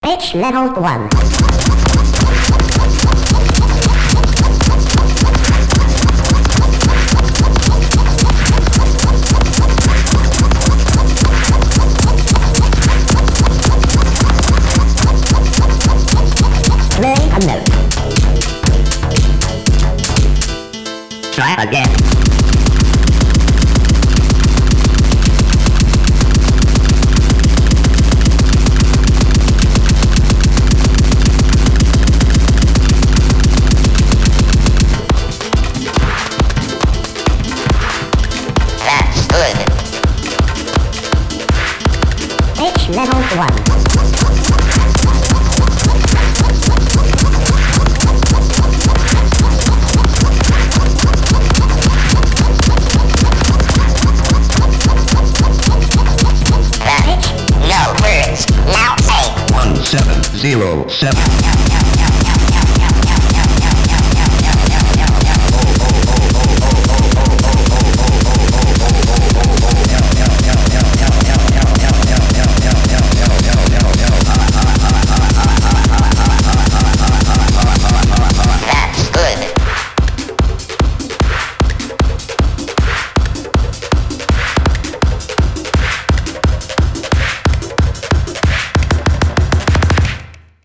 Pitch level 1. Play a note. Try again. That's good. Pitch level 1. No words. Now say 1707.